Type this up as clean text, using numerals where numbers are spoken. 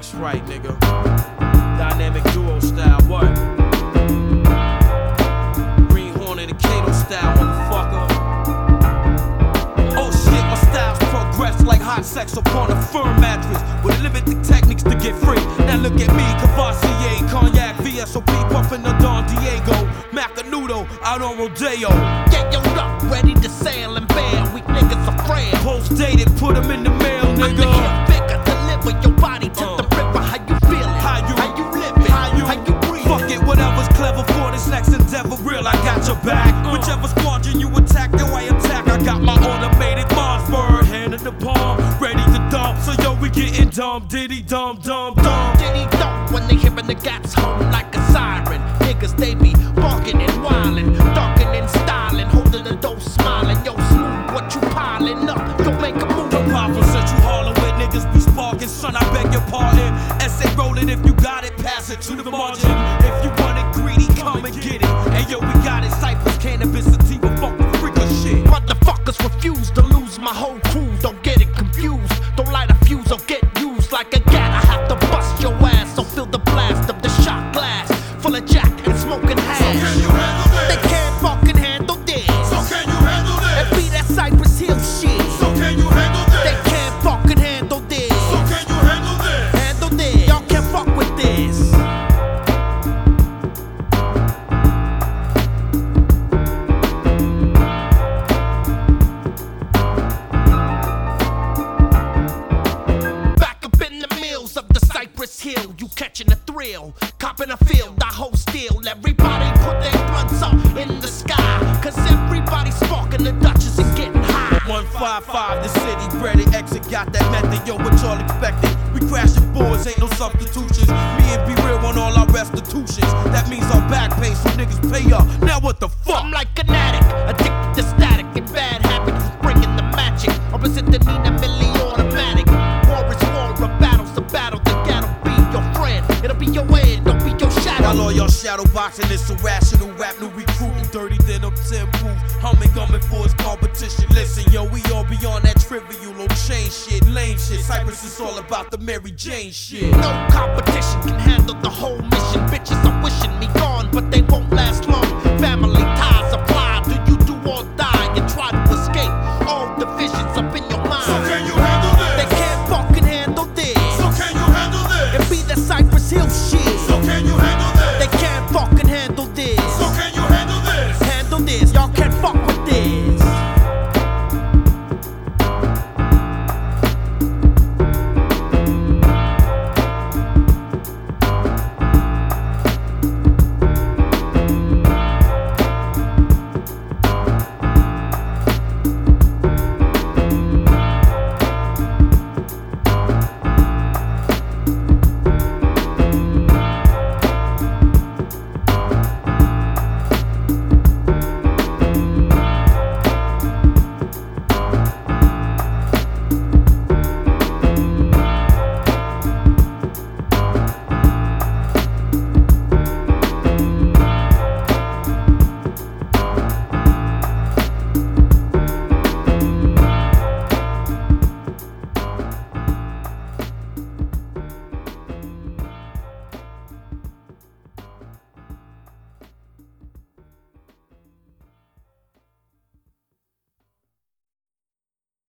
That's right, nigga. Dynamic duo style, what? Green Hornet and Kato style, motherfucker. Oh shit, my styles progress like hot sex upon a firm mattress with limited techniques to get free. Now look at me, Cavassier, Cognac, VSOP, puffin' the Don Diego, Macanudo, out on Rodeo. Get your up, ready to sail and bail. Weak niggas are frail. Post dated, put 'em in the mail, I'm the nigga. hit bigger, deliver your body to the river. How you feeling? How you living? How you breathing? Fuck it, whatever's clever for this next endeavor. Real, I got your back. Whichever squadron you attack, yo, I attack. I got my automated Mossberg, hand in the palm, ready to dump. So yo, we getting dumb, diddy dumb, dumb, dumb. Diddy dump when they hearing the gats home like a siren. Niggas, they be barking and wildin', ducking and styling, holding the dough, smiling. Yo, smooth, what you piling up? Yo, make a move. No problem, Central Harlem with niggas be sparking. Son, I beg your pardon. Essay rolling, if you got it, pass it to the margin. If you want it greedy, come and get it. And yo, we got it, Cypress, cannabis, sativa, funk, freaker shit. Motherfuckers refuse to lose my whole crew. Don't get it confused. Don't light a fuse or get used like a gat. I have to bust your ass, so feel the blast of the shot glass full of jack and smoking hash. So can you handle this? They can't fucking handle this. So can you handle And this? be that Cypress Hill shit. So can you handle They this? can't fucking handle this. So can you handle this? Handle this. Y'all can't fuck with this. Back up in the mills of the Cypress Hill, you catching a thrill, copping a field, I hold still. Everybody put their blunts up in the sky, cause everybody's sparking the Dutchess and getting high. 155, the city breaded exit, got that method, yo, what y'all expected? We crashing boards, ain't no substitutions. Me and Be Real on all our restitutions. That means our back pay, so niggas pay up. Now what the fuck? I'm like an addict, addicted to static and bad habits, who's bringing the magic. Opposite the Nina Millie automatic. War is war, a battle's a battle. The ghetto be your friend, it'll be your end, don't be your shadow. While all y'all shadow boxing, it's irrational rap, new recruiting, dirty denim, 10 boots, humming, gumming for his competition. Listen, yo, we all be on that trivial, old chain shit, lame shit. Cypress is all about the Mary Jane shit. No competition can handle the whole mission. Bitches are wishing me gone, but they won't last long. Family ties.